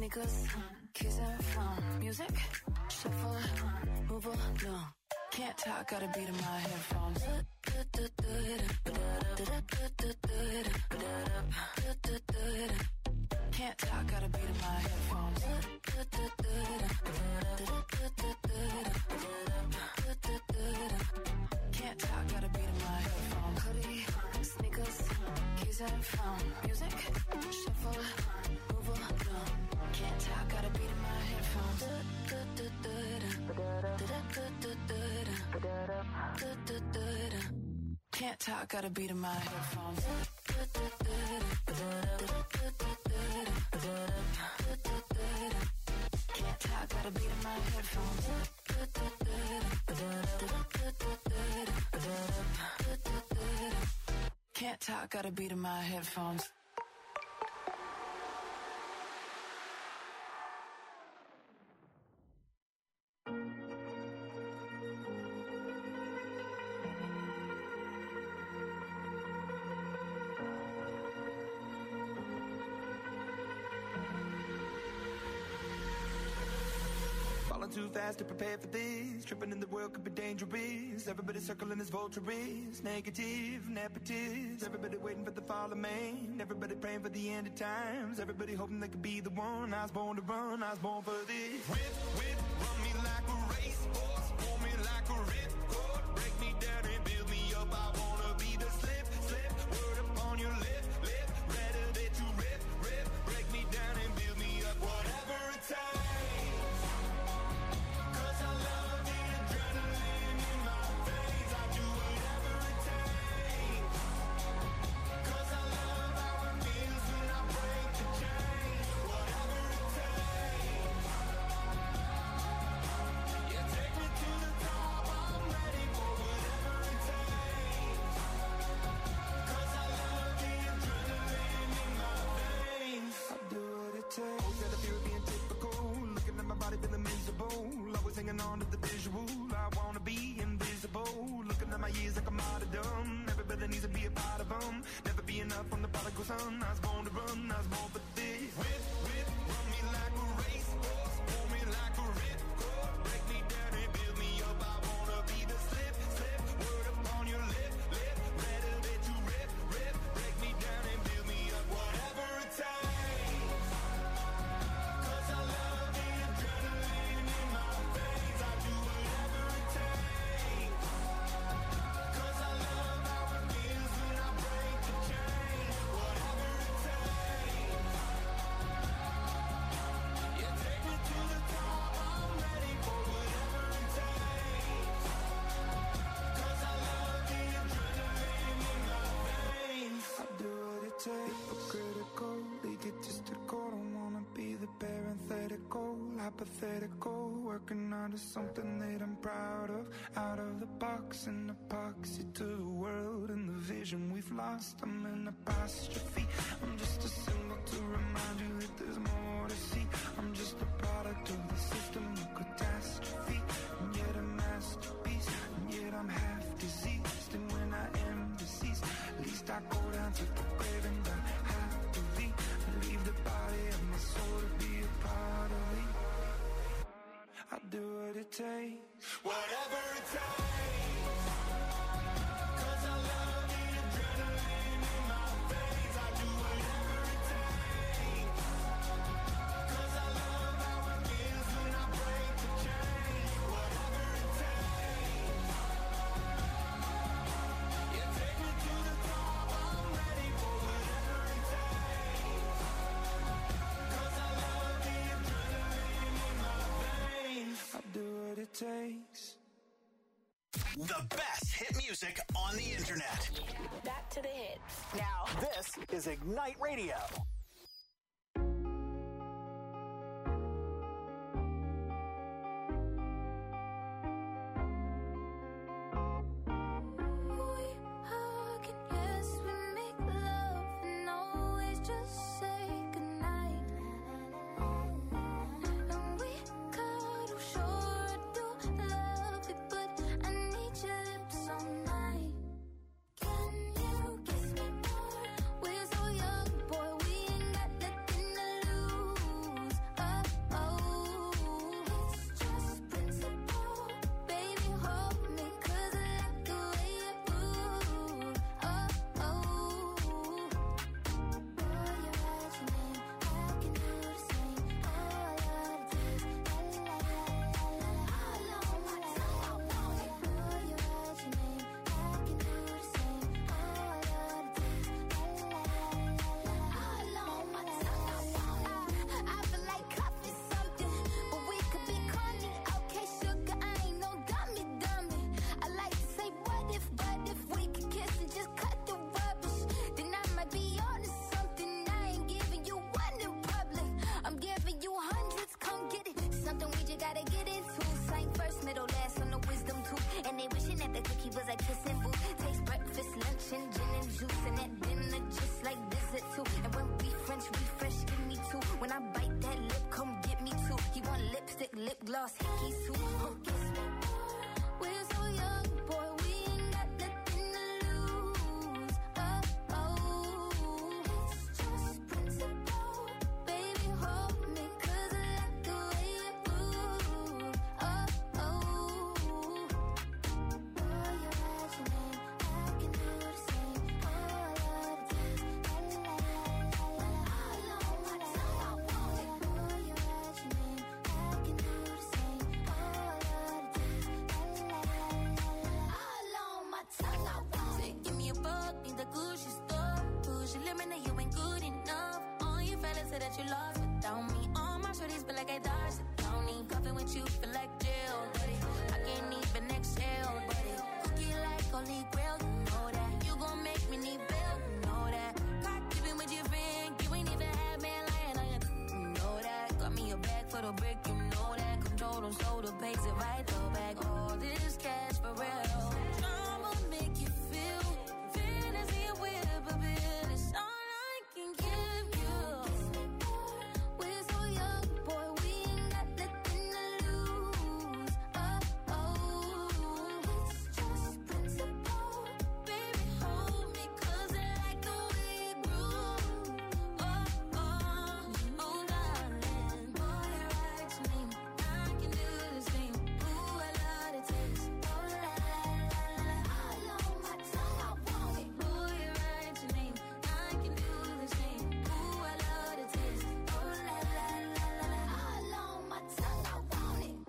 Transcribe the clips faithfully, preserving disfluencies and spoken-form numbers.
sneakers, keys and phone, music, shuffle, move along. Can't talk, gotta beat in my headphones. Can't talk, gotta beat in my headphones. Can't talk, gotta beat in my headphones. Hoodie, sneakers, keys and phone, music, shuffle, move along. Can't talk, gotta beat in my headphones. Can't talk, gotta beat in my headphones. Can't talk, gotta beat in my headphones. Can't talk, gotta beat in my headphones. Too fast to prepare for this. Tripping in the world could be dangerous. Everybody circling as vultures. Negative, nepotist. Everybody waiting for the fall of man. Everybody praying for the end of times. Everybody hoping they could be the one. I was born to run, I was born for this. Whip, whip, run me like a racehorse. Pull me like a ripcord. Break me down and build me up. I wanna be the slip, slip. Word upon your lip, lip. Ready that you rip, rip. Break me down and build me up. Whatever it takes. Hanging on to the visual, I wanna be invisible. Looking at my years like I'm out of dumb. Everybody needs to be a part of them. Never be enough from the prodigal son. I was born to run, I was born for this. Whip, whip, run me like a racehorse. Pull me like a ripcord. Break me down and build me up. I wanna be the slip, slip. Word upon your lip, lip. Better that you rip, rip. Break me down and build me up. Whatever it takes. Cause I love the adrenaline in my veins. I do whatever it takes. Cause I love how it feels when I break the chain. Whatever it takes. Yeah, take me to the top. I'm ready for whatever it takes. Cause I love the adrenaline in my veins. I do what it takes. Hypocritical, egotistical. Don't wanna be the parenthetical, hypothetical. Working onto something that I'm proud of. Out of the box, an epoxy to the world and the vision we've lost. I'm an apostrophe. I'm just a symbol to remind you that there's more to see. I'm just a product of the system of catastrophe. And yet a masterpiece. And yet I'm half diseased. And when I am deceased, at least I go down to the grave and die happily. Leave the body of my soul to be a part of me. I do what it takes. Whatever it takes. Cause I love the adrenaline in my veins. I do whatever it takes. Cause I love how it feels when I break the chain. Whatever it takes. Yeah, take me to the top. I'm ready for whatever it takes. Cause I love the adrenaline in my veins. I do what it takes. The best hit music on the internet. Back to the hits. Now, this is Ignite Radio. Can you kiss me more? We're so young, boy, we lip gloss, hickey soup. Huh, kiss me. We're so young, boy, we ain't got nothing to lose. Oh, oh, it's just principle. Baby, hold me, 'cause I like the way you move. Oh, oh. Boy, you write your name, I can do the same. Oh, I love the taste. La, la, la, la, la, la. All on my tongue, I want it. Boy, you write your name, I can do the same. Oh, I love the taste. La, la, la, la, la. All on my tongue, I want it. Give me a buck, need the Gucci stuff. Push your limit, now you ain't good enough. All your fellas say that you lost without me. All my shorties feel like I dodged the county. Cuffing with you feel like jail, buddy. I can't even exhale, buddy. Cookie like holy grail, you know that. You gon' make me need bail, you know that. Caught keeping with your friend, you ain't even had man lying on you, you know that. Got me a bag for the brick, you know that. Control them, so the pays it right, throw back all this cash for real. I'ma make you feel fantasy and whip a bit. It's all I can give you. We're so young, boy, we ain't got nothing to lose. Oh, oh, it's just principle. Baby, hold me, 'cause I like the way you groove. Oh, oh, oh, darling. Boy, you write your name, I can do the same. Ooh, I love the taste. Oh, la, la, la, la, la. All on my tongue, I want it. Boy, you write your name, I can do the same. Ooh, I love the taste. Oh, la, la, la, la, la. All on my tongue, I want it.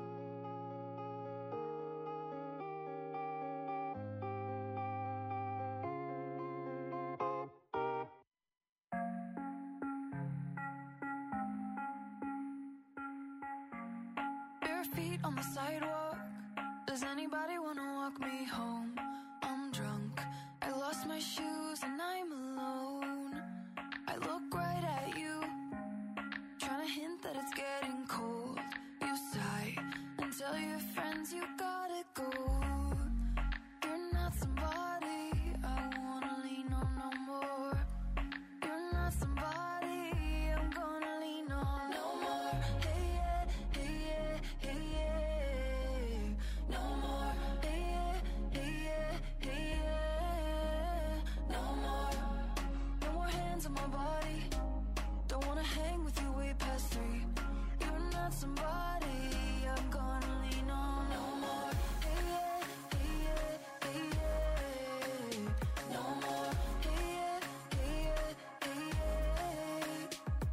Bare feet on the sidewalk. Does anybody wanna walk me home? I'm drunk. I lost my shoes and I'm alone. I look right at you, trying to hint that it's getting cold. You sigh and tell your friends you gotta go. You're not somebody I wanna lean on no more. You're not somebody I'm gonna lean on no more. Hey yeah, hey yeah, hey yeah. No more. Hey yeah, hey yeah, hey yeah. No more. No more hands on my body. Don't wanna hang with you way past three. You're not somebody I'm gonna lean on no more. Hey yeah, hey yeah, hey yeah. No more. Hey yeah, hey yeah, hey yeah.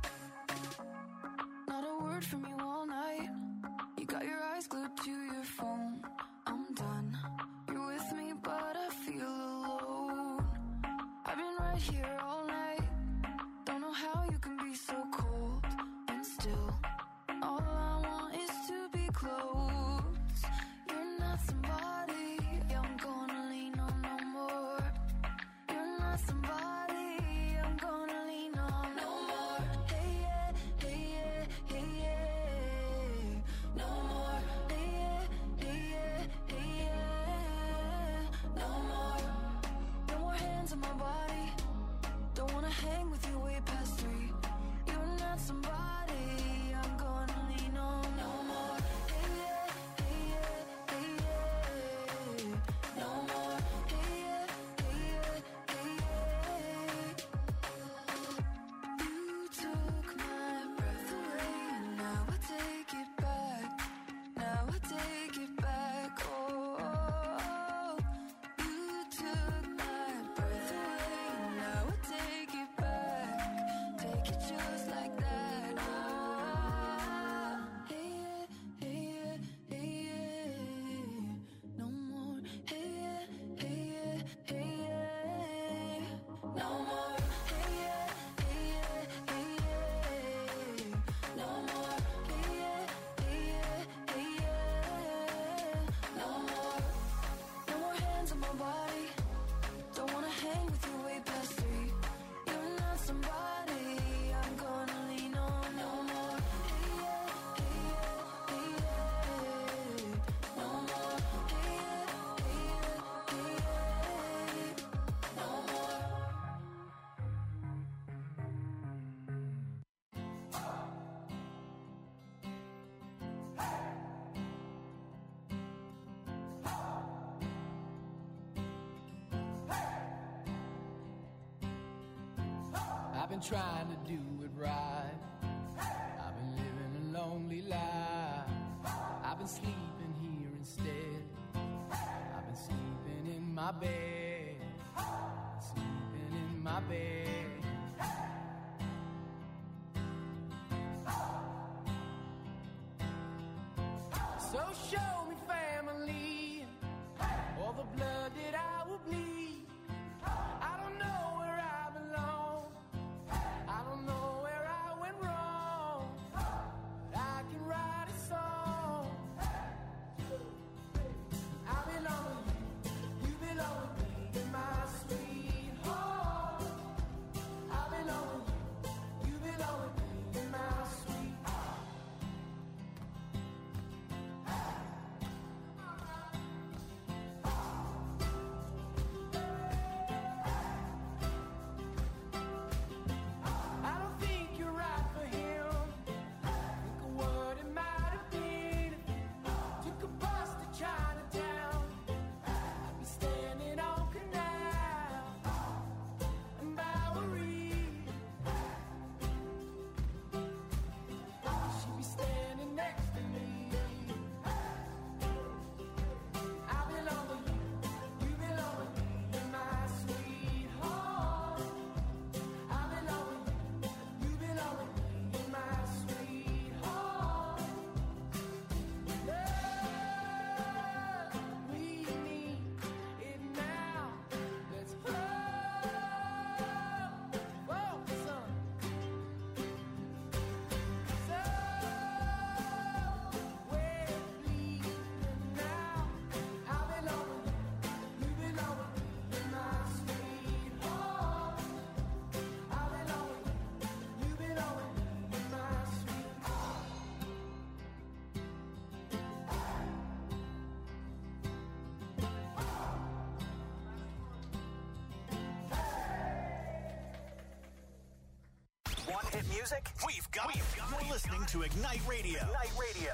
Not a word from you all night. You got your eyes glued to your phone. I'm done. You're with me, but I feel alone. I've been right here all night. Don't know how you can be so cold and still. All I want is to be close. You're not somebody I'm gonna lean on no more. You're not somebody I'm gonna lean on no more. Hey yeah, hey yeah, hey yeah. No more. Hey yeah, hey yeah, hey yeah. No more. No more hands on my body. Don't wanna hang with you way past three. You're not somebody I'm gonna lean on no more. Hey yeah, hey yeah, hey yeah. No more. Hey yeah, hey yeah, hey yeah. You been trying to do it right. I've been living a lonely life. I've been sleeping here instead. I've been sleeping in my bed. Sleeping in my bed. So show me family, all the blood that I will bleed. I don't know where I belong. I don't know where I went wrong. But I can write a song. I belong with you, you belong with me, in my sweet home. I belong with you, you belong with me, in my sweet home. I don't think you're right for him. Think of what it might have been. Took a bus to Chinatown. I'd be standing on Canal and Bowery. She'd be standing next to me. I belong with you, you belong with me, in my sweet home. I belong with you, you belong with me, in my sweet home. Love, we need it now. Let's hope for some. So we're bleeding now. I belong with you, you belong with me, in my sweet home. I belong with you, you belong with me, in my sweet home. Want hit music? We've got it. You're listening to Ignite Radio. Ignite Radio.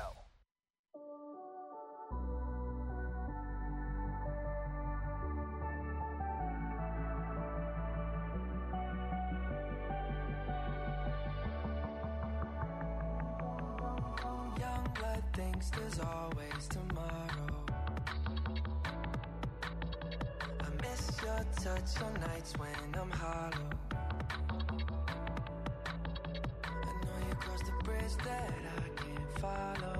Young blood thinks there's always tomorrow. I miss your touch on nights when I'm hollow. I know you crossed the bridge that I can't follow.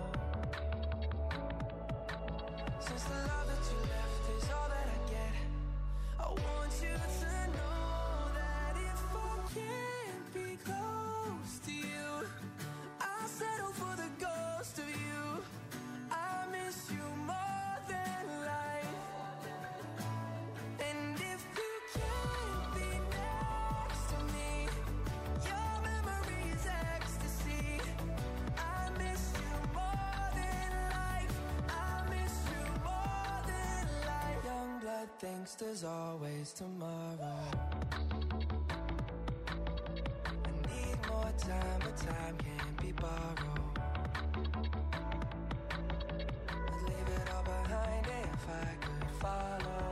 Since the love that you left is all that I get, I want you to know that if I can't be close to you, I'll settle for the ghost of you. I miss you more than life. And if you can't be next to me, your memory is ecstasy. I miss you more than life. I miss you more than life. Young blood thinks there's always tomorrow. I need more time, but time can't be borrowed. I'd leave it all behind if I could follow.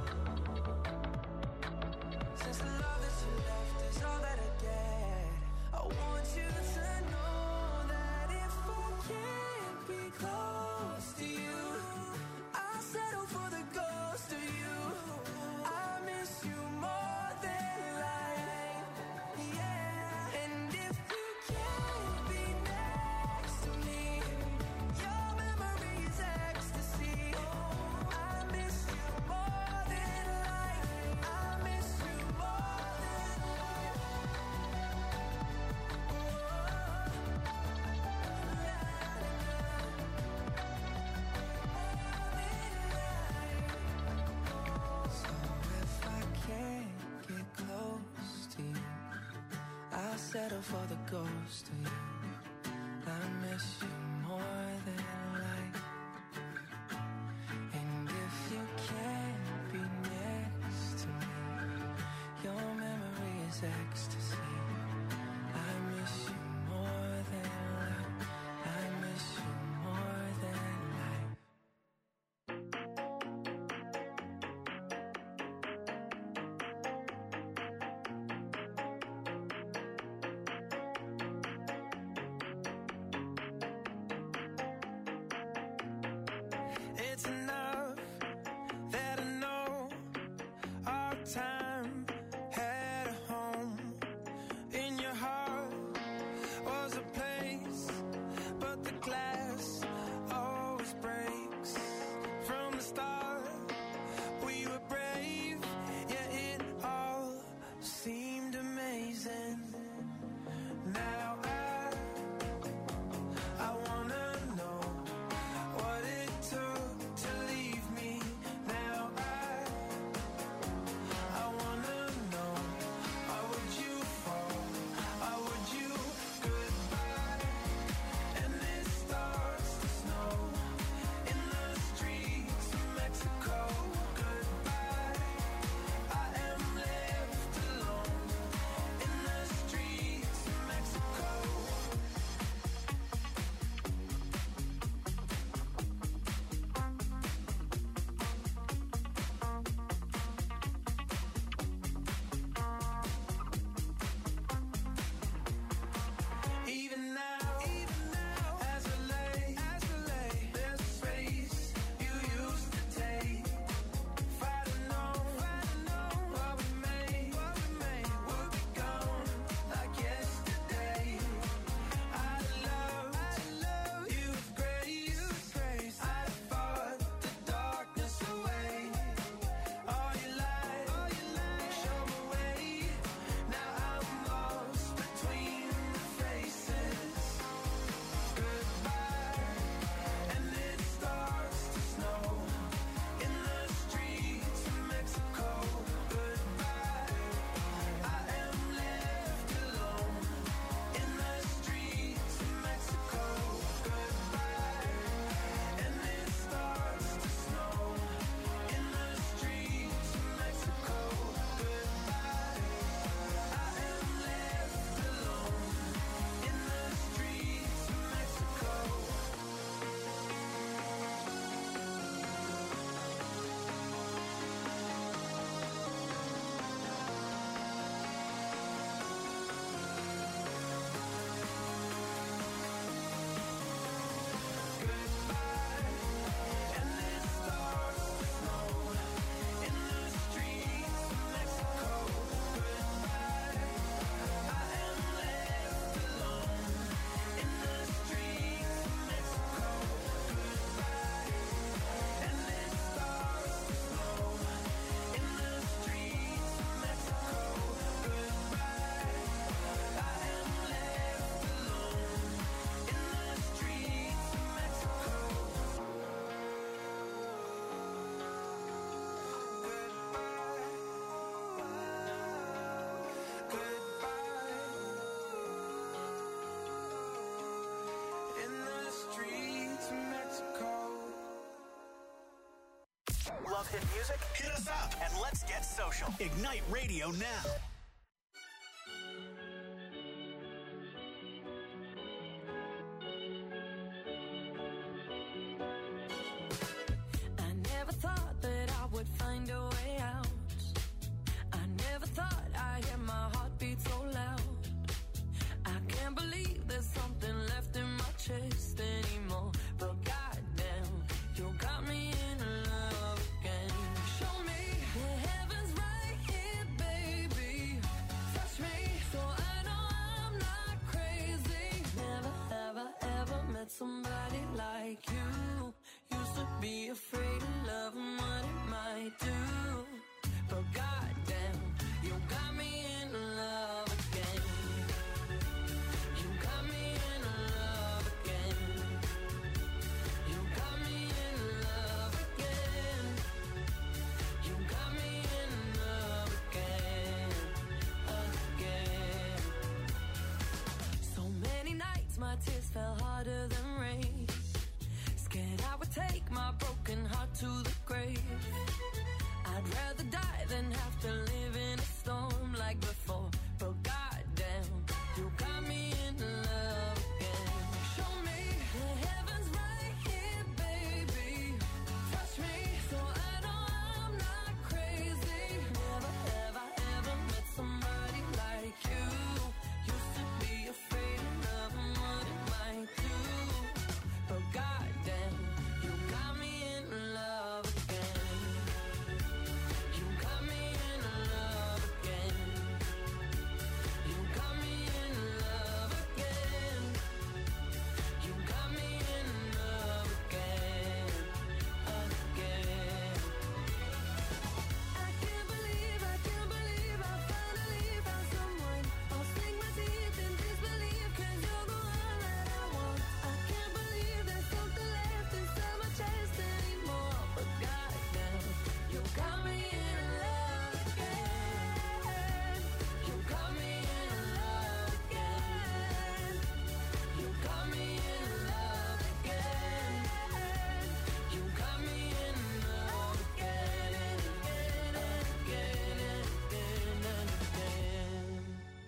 Since the love that you left is all that I get, I want you to know that if I can't be close to you, I'll settle for the ghost of you. I miss you more than life. Yeah. And if you can't be next to me, your memory is ecstasy. I miss you more than life. I miss you more than life. So if I can't get close to you, I'll settle for the ghost of you. I miss you more than life. And if you can't be next to me, your memory is ecstasy. I miss you more than life. I miss you more than life. Love hit music? Hit us up and let's get social. Ignite Radio now. I never thought that I would find a way out. I never thought I'd hear my heartbeat so loud. I can't believe there's something left in my chest anymore. But goddamn, you got me in love again. Show me the heavens right here, baby. Touch me so I know I'm not crazy. Never, ever, ever met somebody like you. Used to be afraid of love and what it might do. But goddamn, you got me in love again. You got me in love again. You got me in love again. You got me in love again, again. So many nights my tears fell harder than rain. Scared I would take my broken heart to the grave. I'd rather die than have to live in a storm like before. But goddamn, you got me in love again. Show me the heavens right here, baby. Touch me so I know I'm not crazy. Never, ever, ever met somebody like you. Used to be afraid of love and what it might do. But goddamn, you got me in love again. You got me in love again. You got me in love again. You got me in love again, again. I can't believe, I can't believe I finally found someone. I'll sink my teeth in disbelief 'cause you're the one that I want. I can't believe there's something left inside my chest anymore. But goddamn, you got me in love again. You got me in love again. You got me in love again. You got me in love again and again and again and again and again.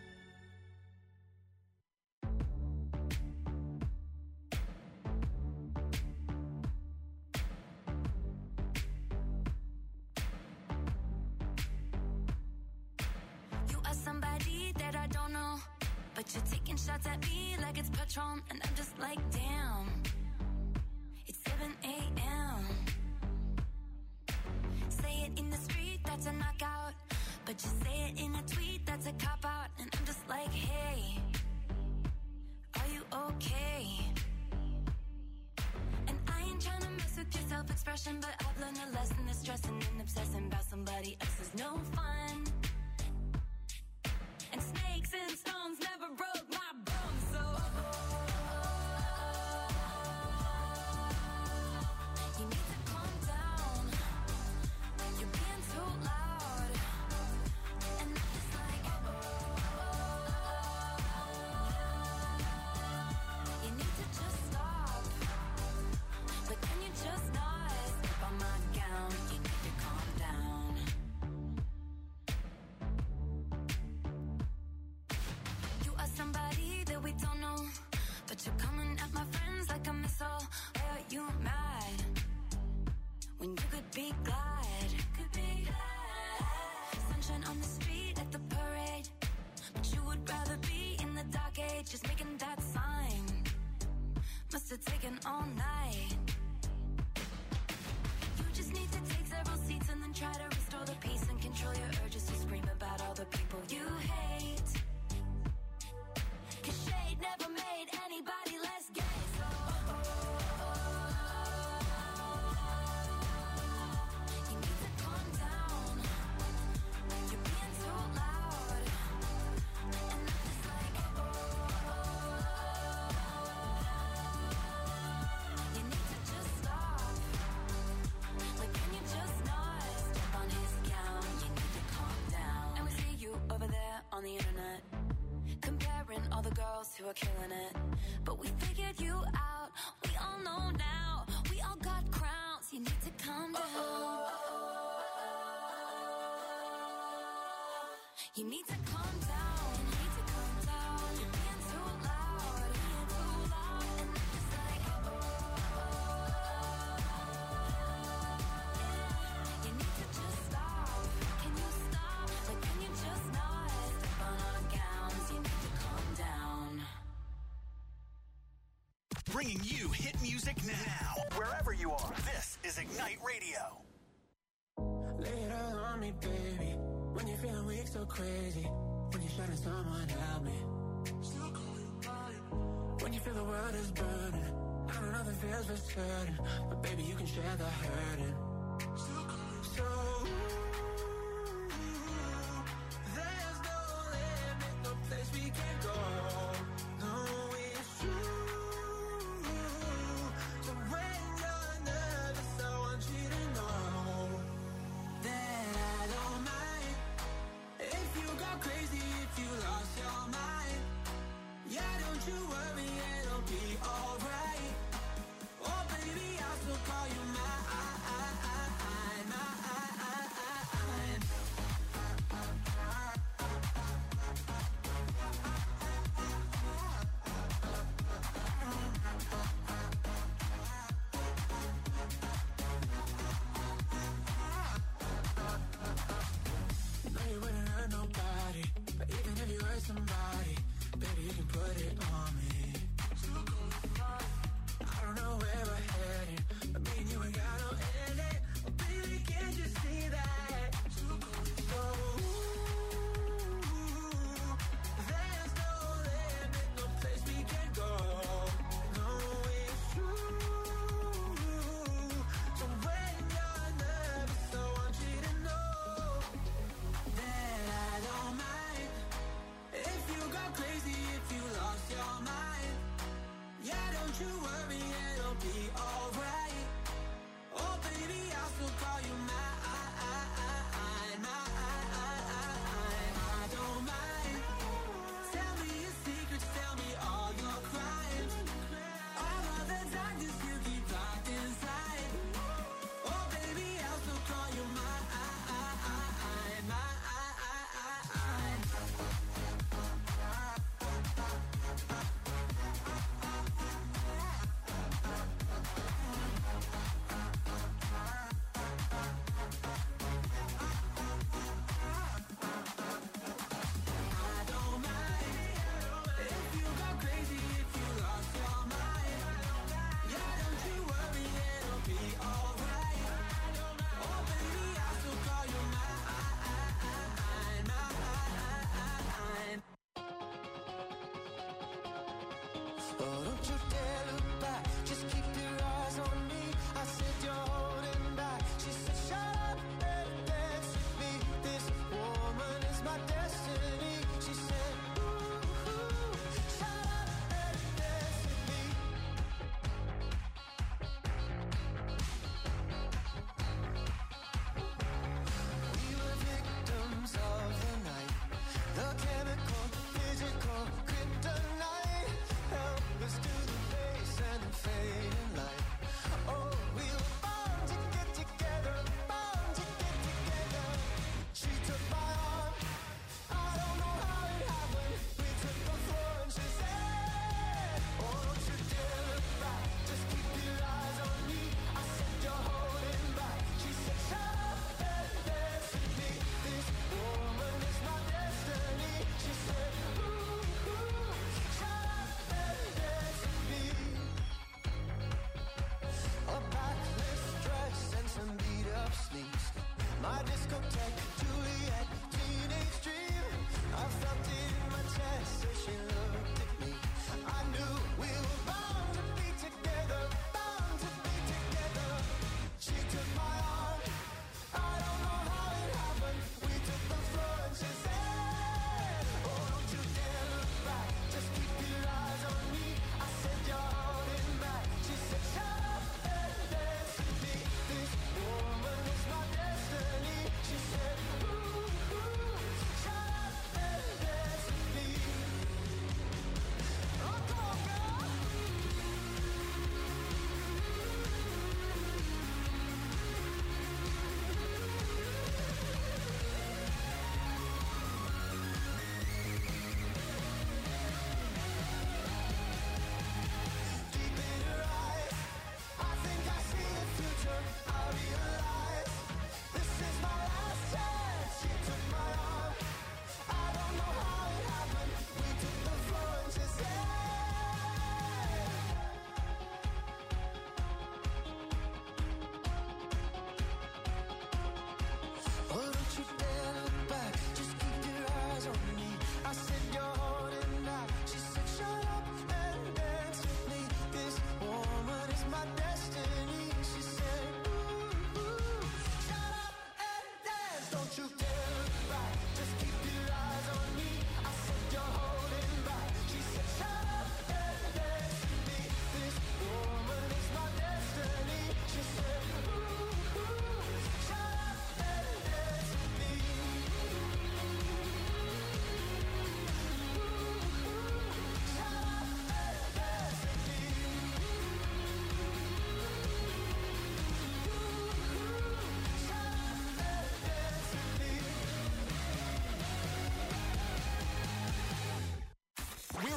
You are somebody that I don't know, but you're taking shots at me like it's Patron, and I'm just like, damn. It's seven a.m. Say it in the street, that's a knockout, but you say it in a tweet, that's a cop out, and I'm just like, hey, are you okay? And I ain't trying to mess with your self-expression, but I've learned a lesson that stressing and obsessing about somebody else is no fun. And snakes and stones never broke my bones, so you need to calm down. You're being too loud, and I'm just like, you need to just stop. But can you just not step on my gown? You need to calm down. You are somebody that we don't know, but you're coming at my friends like a missile. Why are you mad when you could be glad? Could be glad. Sunshine on the street at the parade, but you would rather be in the dark age, just making that sign. Must have taken all night. You just need to take several seats and then try to restore the peace and control your urges to scream about all the people you hate. 'Cause shade never made anybody less gay, so you need to calm down. You're being too loud, and I'm just like, you need to just stop. Like, can you just not step on his gown? You need to calm down. And we see you over there on the internet, comparing all the girls who are killing it. But we figured you out. We all know now. We all got crowns. You need to calm down. You need to calm down. You need to calm down. You're being too loud. Being too loud. And I'm just like, oh, oh, oh. You need to just stop. Can you stop? Like, can you just not step on our gowns? You need to calm down. Bringing you hit music now, wherever you are. This is Ignite Radio. Lay it all on me, baby. When you're feeling weak, so crazy. When you're shutting someone, help me. Still call you mine. When you feel the world is burning. I don't know the feels for certain, but baby, you can share the hurting. Still call you so. There's no limit, no place we can go. No, it's true. So when you're nervous, I want you to know that I don't mind if you go crazy, if you lost your mind. Yeah, don't you worry, it'll be alright. Oh baby, I'll still call you mine.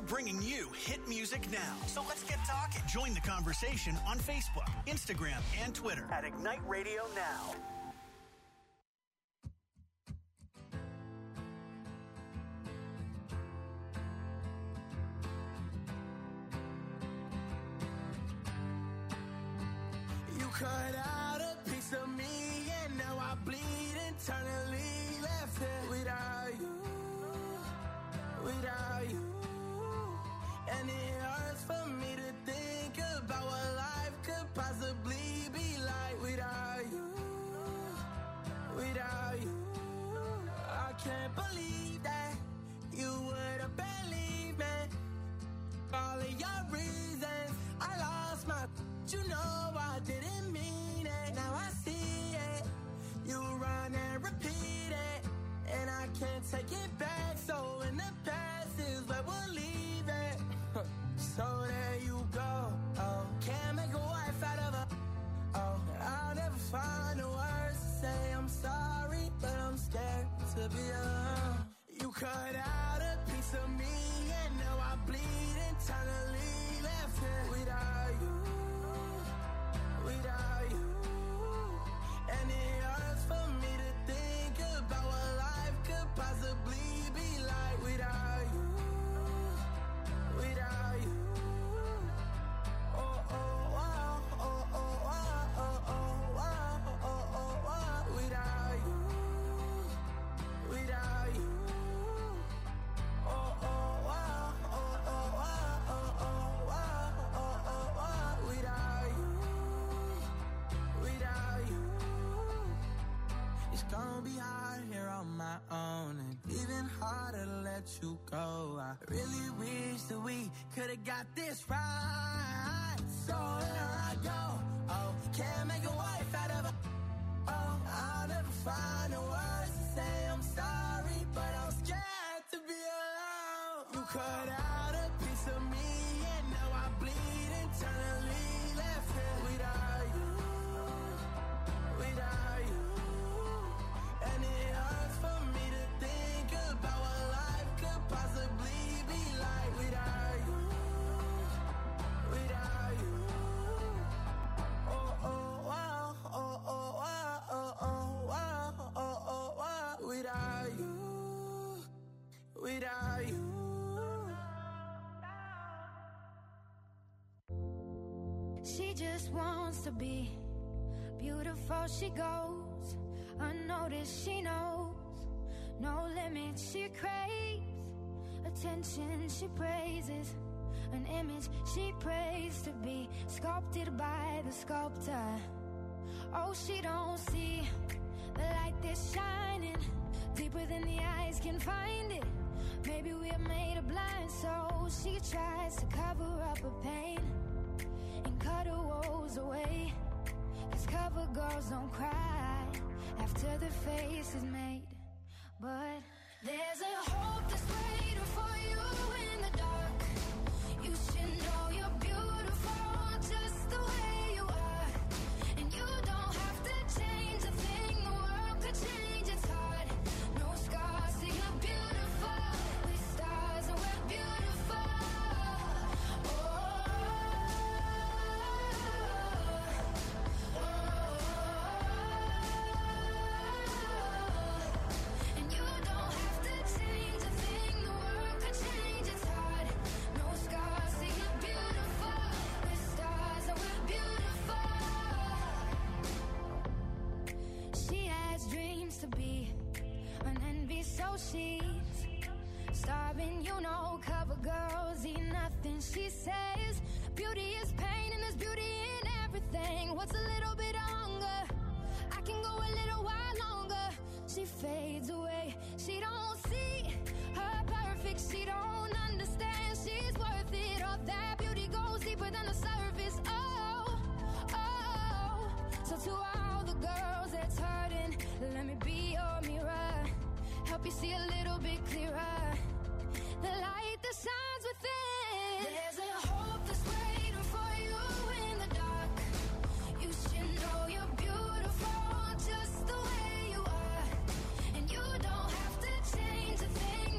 We're bringing you hit music now. So let's get talking. Join the conversation on Facebook, Instagram, and Twitter at Ignite Radio Now. You cut out a piece of me, and now I bleed internally. Left here without you, without you. And it hurts for me to think about what life could possibly be like without you, without you. I can't believe that you would have believed me. All of your reasons, I lost my. You know I didn't mean it. Now I see it. You run and repeat it, and I can't take it back. So in the past is where we'll leave it. So there you go. Oh, can't make a wife out of her. Oh, I'll never find the words to say I'm sorry, but I'm scared to be alone. You cut out a piece of me, and now I bleed internally. Left here without you, without you. And it hurts for me to think about what life could possibly be like without you, without you. Oh, oh, wow, oh, oh, wow, oh, oh, wow, oh, oh, wow, without you, without you. Oh, oh, wow, oh, oh, wow, oh, oh, wow, oh, oh, wow, without you, without you. It's gonna be hard here on my own, and even harder to let you go. I really wish that we could've got this right. So here I go. Oh, can't make a wife out of her. Oh, I'll never find the words to say I'm sorry, but I'm scared to be alone. You cut out a piece of me, and now I bleed internally. Left here without you, without you. And it hurts for me to think about what life could possibly be like without you, without you. Oh, oh, wow, oh, oh, wow, oh, oh, wow, oh, oh, wow, without you, without you. She just wants to be beautiful. She goes unnoticed. She knows no limits. She craves attention. She praises an image she prays to be sculpted by the sculptor. Oh, she don't see the light that's shining deeper than the eyes can find it. Maybe we're made of blind, so she tries to cover up her pain and cut her woes away. 'Cause cover girls don't cry after the face is made. But there's a hope that's waiting for you in the dark. You should know you're beautiful just the way you are. And you don't have to change a thing. The world could change, it's hard. No scars, so you're beautiful. With stars and we're beautiful. Oh, oh, oh. And you don't have to change a thing. The world could change, it's hard. No scars, so you're beautiful. With stars and we're beautiful. She has dreams to be an envy, so she's starving. You know, cover girls eat nothing. She says beauty is pain and there's beauty in everything. What's a little bit of hunger? I can go a little while longer. She fades away. She don't see her perfect. She don't understand she's worth it. All that beauty goes deeper than the surface. Oh, oh. So to all the girls that's hurting, let me be your mirror. Help you see a little bit clearer. The light that shines within. There's a hope that's waiting for you in the dark. You should know you're beautiful just the way you are. And you don't have to change a thing.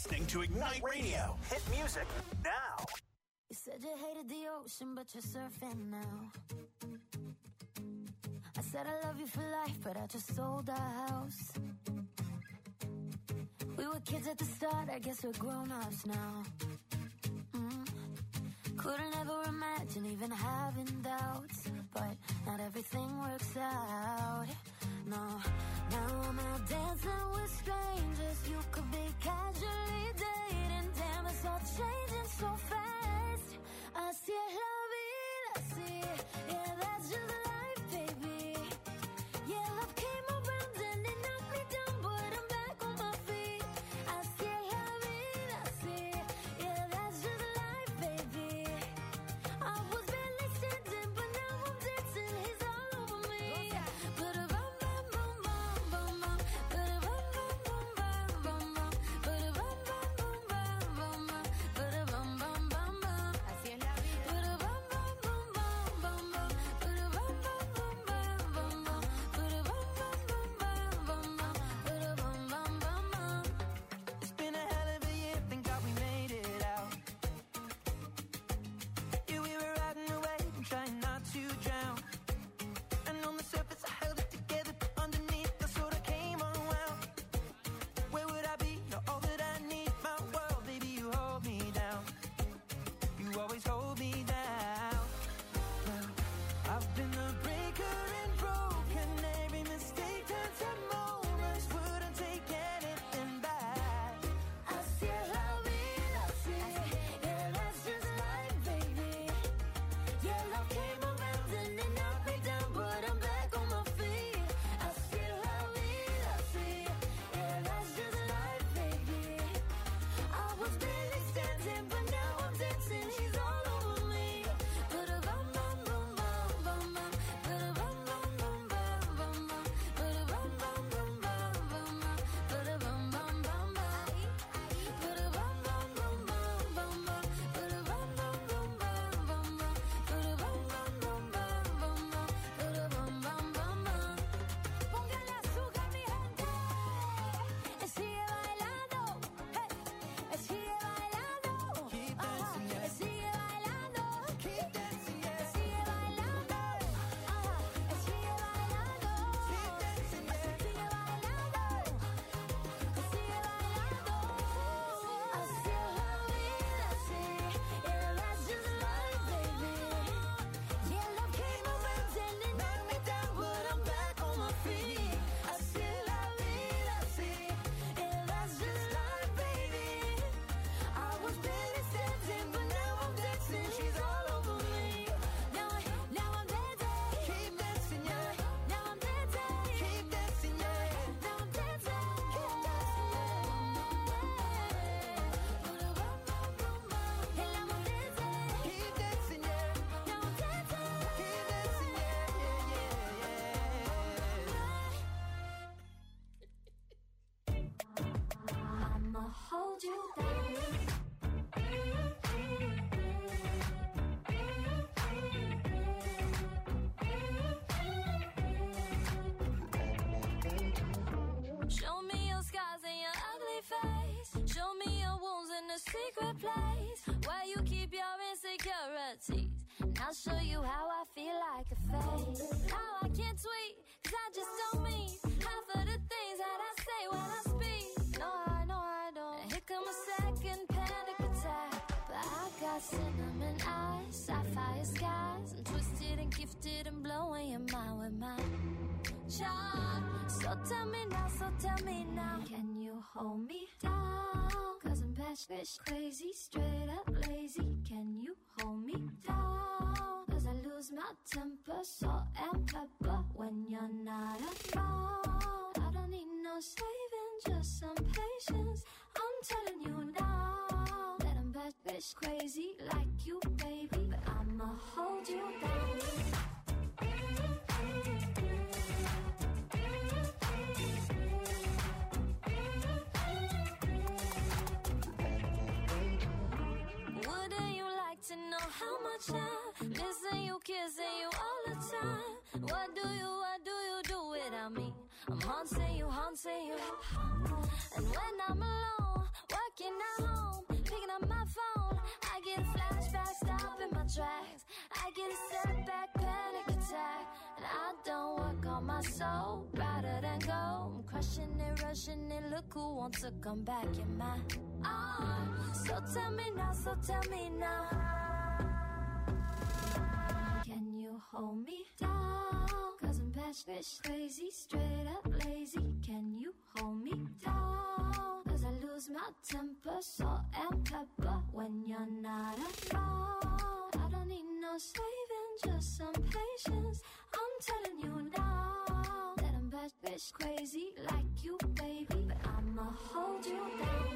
listening to Ignite Radio. Hit music now. You said you hated the ocean, but you're surfing now. I said I love you for life, but I just sold our house. We were kids at the start, I guess we're grown-ups now. Mm. Couldn't ever imagine even having doubts, but not everything works out. No, now I'm out dancing with strangers. You could be casually dating. Damn, it's all changing so fast. Así es la vida, sí. Yeah, that's just life, baby. Yeah, love came around and it knocked me down, but I'm back on my feet. Así es la vida, sí. Yeah, that's just life, baby. I was barely standing, but now I'm dancing. He's all over me. But a bum bum bum bum bum bum. But a bum bum bum bum bum bum. But a bum bum bum bum bum bum. But a bum bum bum bum. Así es la vida. But a bum bum bum bum bum bum. But a bum bum bum bum bum bum. But a bum bum bum bum bum bum. But a bum bum bum bum. It's been a hell of a year, thank God we made it out. Yeah, we were riding away and trying not to drown. And on the surface I held it together, but underneath I sort of came unwound. Where would I be? You're all that I need, my world, baby, you hold me down. You always hold me down. Well, I've been the breaker and broken. Every mistake turns to moments. Wouldn't take anything back. Así es la vida, sí. Yeah, that's just life, baby. Yeah, love came around and it knocked me down, but I'm back on my feet. Así es la vida, sí. Yeah, that's just life, baby. I was barely standing, but now I'm dancing. He's all over me. But a bum bum bum bum bum bum. But a bum bum bum bum bum bum. But a bum bum bum bum bum bum. But a bum bum bum bum. But a bum bum bum bum bum bum. But a bum bum bum bum bum bum. But a bum bum bum bum bum bum. But a bum bum bum bum. Póngale azúcar, mi gente. Y sigue bailando. Hey. Y sigue bailando. Keep Ajá. dancing, yeah. Y sigue bailando. Keep dancing, Y yeah. sigue bailando. Ajá. Y sigue bailando. Keep dancing, yeah. Sigue bailando. Y sigue bailando. Así es la vida, sí. Yeah, that's just life, baby. Yeah, love came around and it knocked me down, but I'm back on my feet. Así es la vida, sí. Yeah, that's just life, baby. I was barely standing, but now I'm dancing. She's all over me. Now, I- now I'm dancing. Keep dancing, yeah. Now I'm dancing. Keep dancing, yeah. Now I'm dancing. Keep dancing, yeah. Put a bum bum bum bum. And now I'm dancing. Keep dancing, yeah. Now I'm dancing. Keep dancing, yeah, yeah, yeah, I'ma hold you down. Show me your scars and your ugly face. Show me your wounds in a secret place where you keep your insecurities. And I'll show you how I feel like a face. How I can't tweet, cause I just don't mean half of the things that I say when I speak. No, I know I don't. And here come a second panic attack. But I got cinnamon eyes, sapphire skies. I'm twisted and gifted and blowing your mind with my charm. So tell me now, so tell me now, can you hold me down? Cause I'm batshit crazy, straight up lazy. Can you hold me down? Cause I lose my temper, salt and pepper when you're not around. I don't need no saving, just some patience. I'm telling you now that I'm batshit crazy like you, baby. But I'ma hold you down. Wouldn't you like to know how much I missing you, kissing you all the time? What do you, what do you do without me? I'm haunting you, haunting you. And when I'm alone, working don't work on my soul. Rather than go, I'm crushing it, rushing it. Look who wants to come back in my arms. So tell me now, so tell me now. Can you hold me down? Cause I'm passionate, crazy, straight up lazy. Can you hold me down? Cause I lose my temper, salt and pepper when you're not around. I don't need no saving, just some patience. I'm telling you now that I'm bad bitch crazy like you, baby. But I'ma hold you down.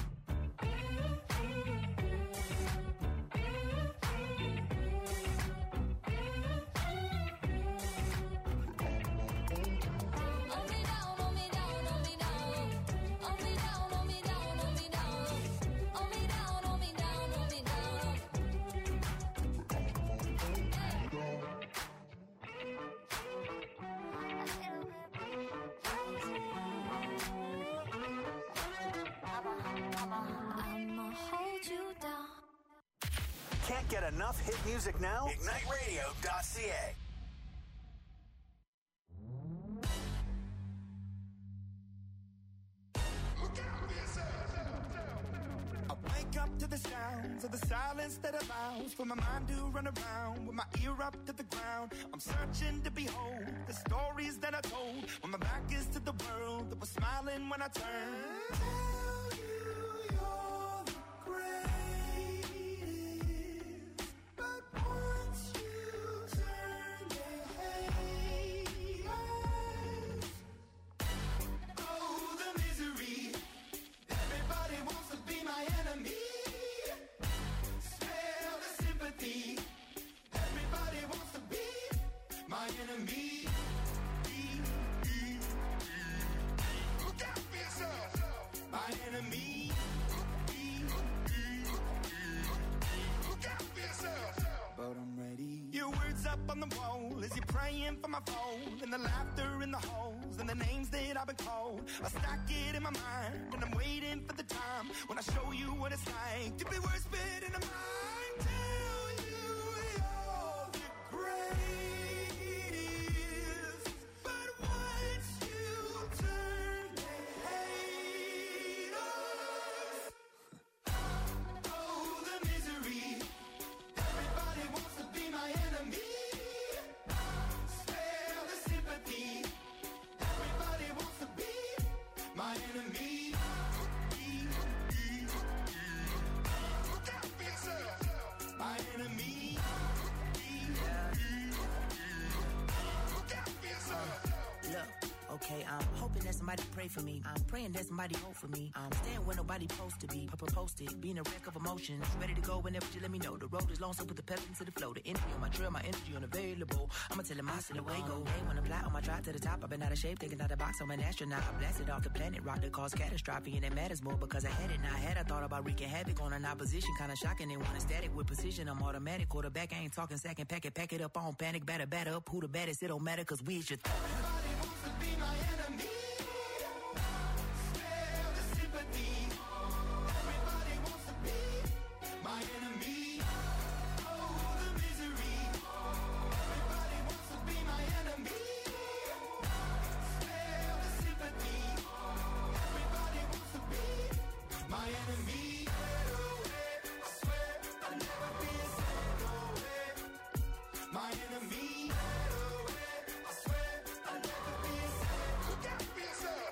Can't get enough hit music now? Ignite Radio dot C A. I wake up to the sounds of the silence that allows for my mind to run around with my ear up to the ground. I'm searching to behold the stories that I told when my back is to the world that was smiling when I turned. Tell you you're the greatest, but once you turn, they hate us. Oh, the misery. Everybody wants to be my enemy. Smell the sympathy. Everybody wants to be my enemy. Look out for yourself. My enemy. Look out for yourself. But I'm ready. Your words up on the wall as you're praying for my phone, and the laughter in the halls and the names that I've been called. I stack it in my mind and I'm waiting for the time when I show you what it's like to be worse fit in a mind. Tell you you're the greatest, but once you turn, they hate us. Oh, the misery. Everybody wants to be my enemy. Spare the sympathy. Everybody wants to be my enemy. Look out for yourself. My enemy. Look out for yourself. Look, okay, I'm hoping that somebody pray for me. I'm praying that somebody hope for me. I'm staying where nobody supposed to be. Papa posted, being a wreck of emotions. Ready to go whenever you let me know. The road is long, so put the pep into the flow. The energy on my trail, my energy unavailable. I'ma tell him I still away go. Hey, when I fly on my drive to the top, I've been out of shape, thinking out the box. I'm an astronaut. I blasted off the planet, rock that caused catastrophe, and it matters more because I had it. Now I had I thought about wreaking havoc on an opposition, kind of shocking. They want a static with precision. I'm automatic. Quarterback, I ain't talking second pack it, pack it up on panic, batter, batter up. Who the baddest? It don't matter because we is your th- Everybody wants to be my enemy. Spare the sympathy. Everybody wants to be my enemy. Oh, the misery. Everybody wants to be my enemy. Spare the sympathy. Everybody wants to be my enemy. I swear I'll never be a second away. My enemy. I swear I'll never be a second. Look out for yourself.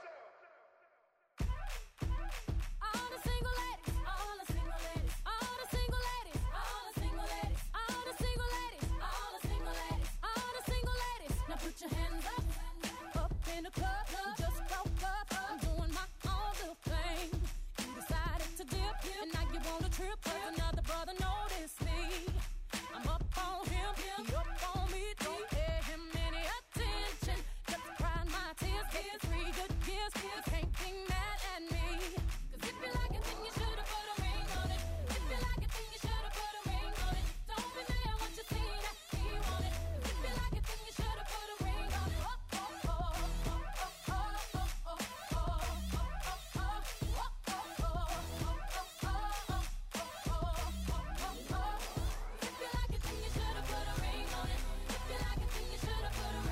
All the single ladies, all the single ladies, all the single ladies, all the single ladies, all the single ladies, all the single ladies, all the single ladies. Now put your hands up, up in the club. You just broke up. I'm doing my own little thing. You decided to dip, and now you want a trip. 'Cause another brother noticed me. I'm up on him, he up on me. Don't pay him any attention. Just cry my tears, get three good years. You can't be mad at me. 'Cause if you like it, then you should've put a ring on it. If you like it, then you should've put a ring on it. Don't be mad what you see that he want it. If you like it, then you should've put a ring on it. Oh, oh, oh, oh, oh, oh, oh, oh, oh, oh, oh, oh, If you like it, then you should've put a ring on it. If you like it, then you should've put a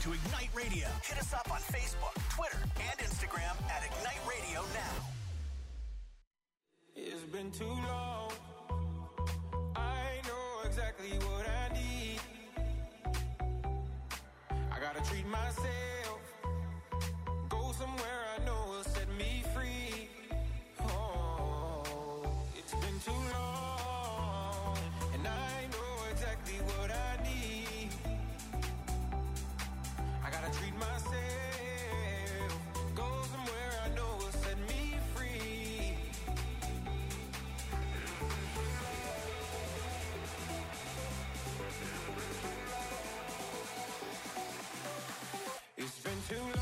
to Ignite Radio. Hit us up on Facebook, Twitter, and Instagram at Ignite Radio now. It's been too long. I know exactly what I need. I gotta treat myself. Go somewhere I know will set me free. Oh, it's been too long. And I know exactly what I need. I gotta treat myself. Go somewhere I know will set me free. It's been too long.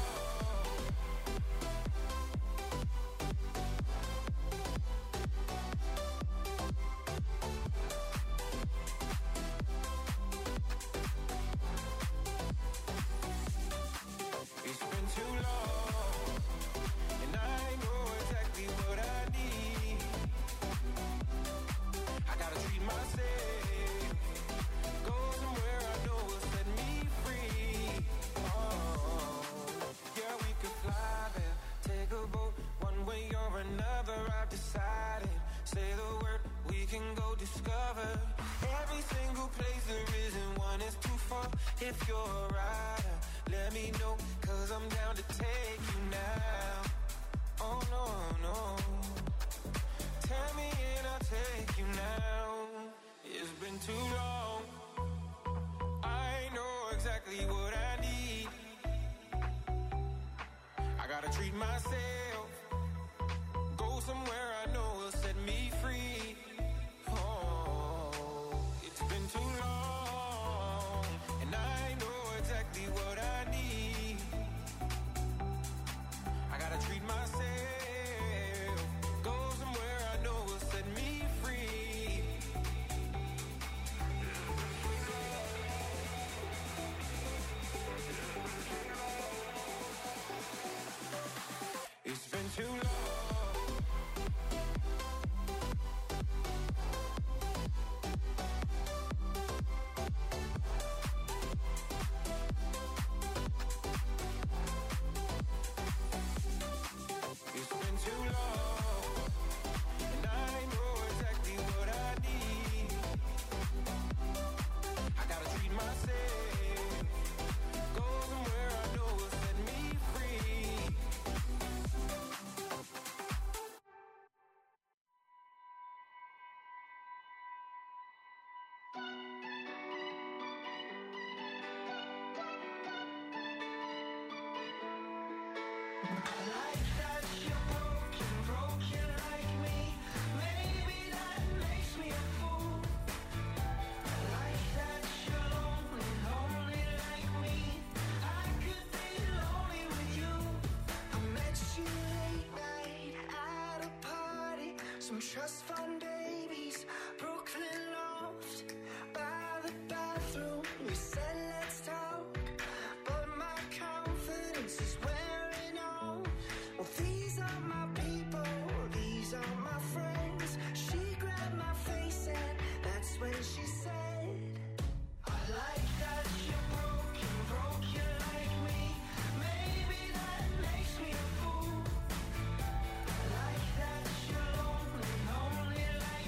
It's been too long, and I know exactly what I need. I gotta treat myself. Go somewhere I know will set me free. Oh, yeah, we could fly there, take a boat, one way or another. I've decided. Say the word, we can go discover every single place there isn't one is too far. If you're a rider, let me know, cause I'm down to take you now. Oh no, no. Tell me and I'll take you now. It's been too long. I know exactly what I need. I gotta treat myself. Go somewhere I know will set me free. Oh, it's been too long, and I know exactly what I need. I gotta treat myself. Go somewhere I know will set me free. It's been too long. It's been too long, and I know exactly what I need. I gotta treat myself. Go somewhere I know will set me free. Trust fund babies, Brooklyn loft, by the bathroom. We said let's talk, but my confidence is wearing on. Well, these are my people, these are my friends. She grabbed my face and that's when she said, I like that you're broken, broken like me. Maybe that makes me a fool. I like that you're lonely, lonely like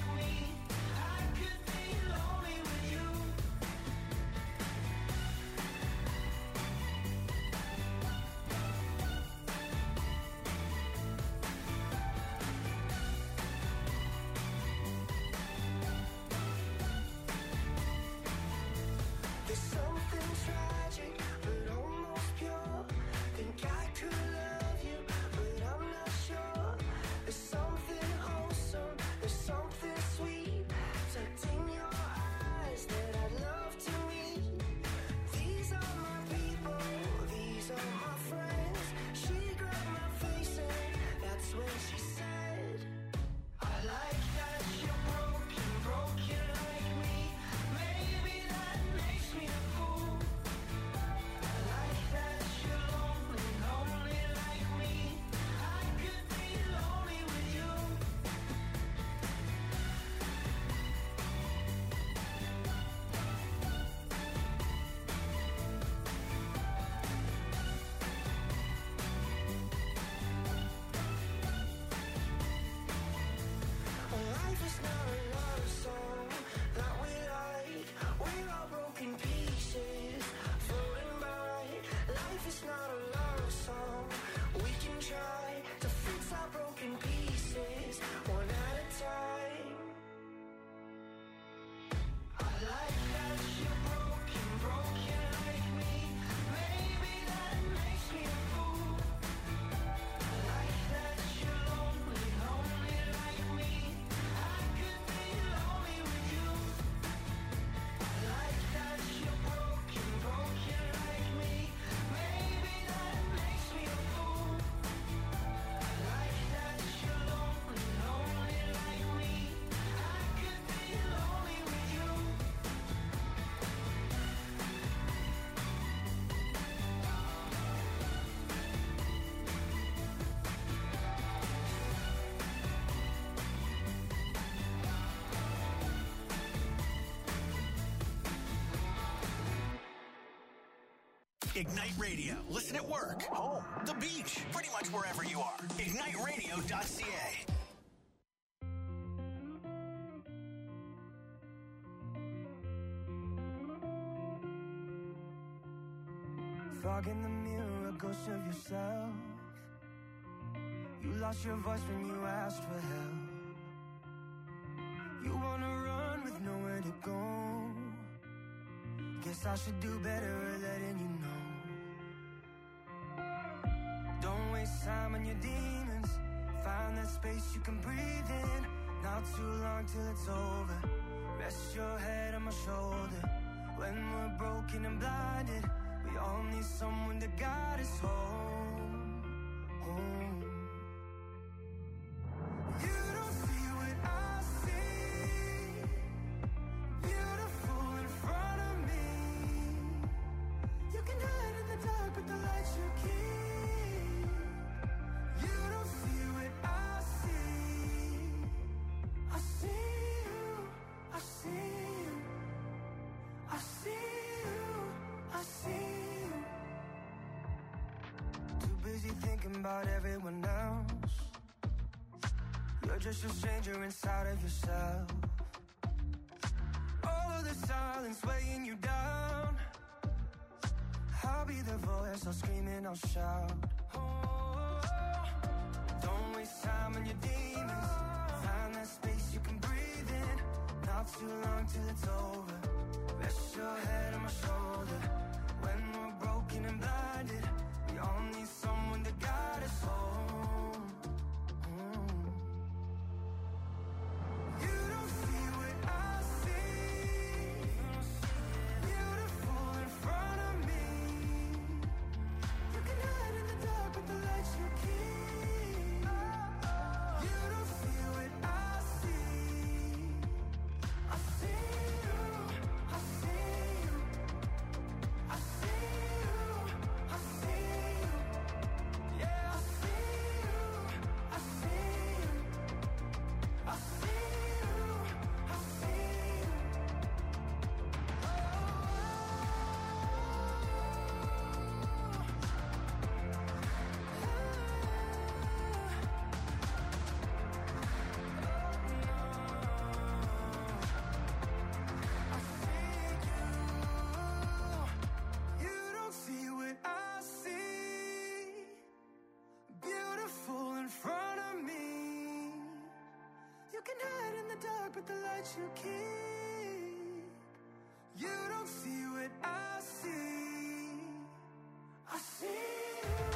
Ignite Radio. Listen at work, home, the beach, pretty much wherever you are. ignite radio dot c a. Fog in the mirror, a ghost of yourself. You lost your voice when you asked for help. You wanna run with nowhere to go. Guess I should do better at letting you know. Don't waste time on your demons. Find that space you can breathe in. Not too long till it's over. Rest your head on my shoulder. When we're broken and blinded, we all need someone to guide us home, home. You don't see what I see. Beautiful in front of me. You can hide in the dark with the lights you keep. You don't see what I see. I see you, I see you. I see you, I see you. Too busy thinking about everyone else. You're just a stranger inside of yourself. All of the silence weighing you down. I'll be the voice, I'll scream and I'll shout. Oh, don't waste time on your demons. Find that space you can breathe in. Not too long till it's over. Rest your head on my shoulder. When we're broken and blinded, we all need someone to guide us home. Mm. You don't see what I see. Beautiful in front of me. You can hide in the dark with the lights you keep. You don't see what I see. I see you, I see you. I see you, I see you. Yeah, I see you, I see you. I see you, I see you. You don't see what I see. Beautiful in front of me. You can hide in the dark with the lights you keep. You don't see what I see. I see you.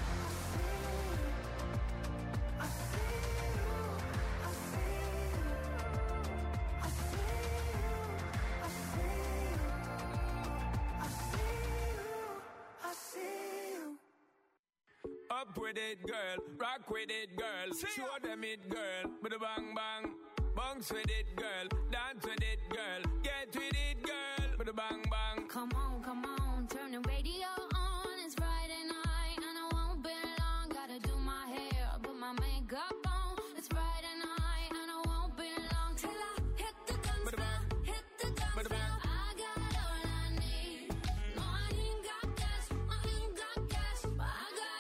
I see you. I see you. I see you. I see you. I see you. I see you. Up with it, girl. Rock with it, girl. Show them it, girl. With a bang bang. Bounce with it, girl. Dance with it, girl. Get with it, girl. With a bang bang. Come on, come on.